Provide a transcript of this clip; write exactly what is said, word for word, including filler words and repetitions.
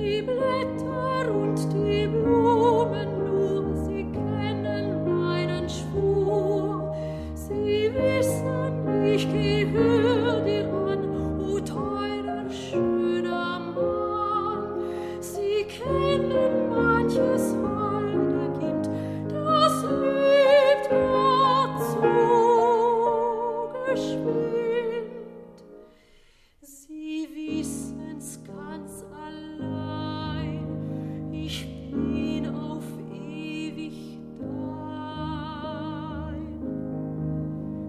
die Blätter und die Blumen nur, sie kennen meinen Schwur. Sie wissen, ich gehöre